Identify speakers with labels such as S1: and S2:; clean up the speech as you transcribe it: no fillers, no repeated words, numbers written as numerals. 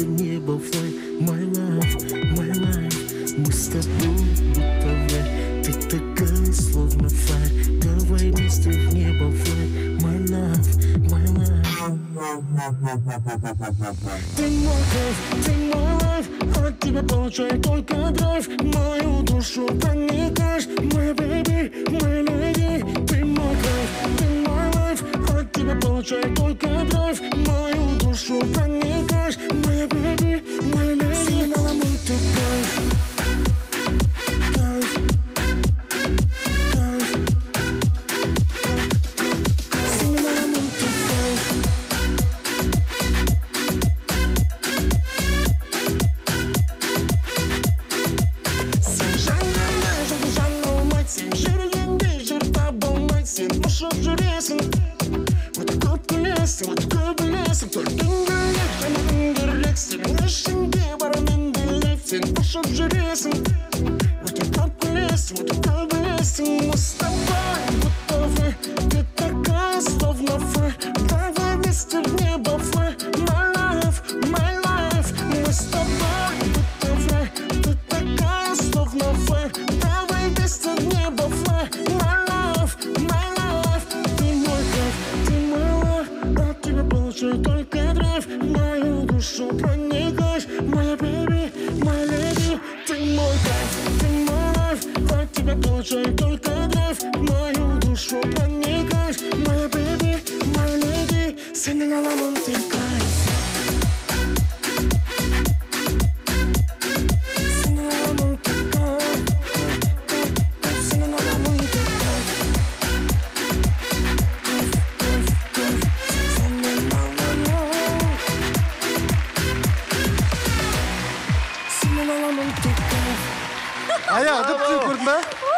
S1: небо fly, my life. Мы с тобой будто в ты такая, словно флай. Давай вместе в небо fly, my life. Ты мой кайф, ты мой лайф, от тебя получаю только драйв. Мою душу проникаешь, моя baby, моя lady. Ты мой кайф, ты мой лайф, от тебя получаю только драйв. Мою душу проникаешь, моя baby, моя lady. Сигнала мой ты кайф. Только драйв, мою душу проникаешь, моя baby, моя lady. Ты мой кайф, ты мой лайф, от тебя получаю только драйв. Мою душу проникаешь, моя baby, моя lady. Сигнала мой ты кайф.
S2: Aya, dıp çıkırdın be.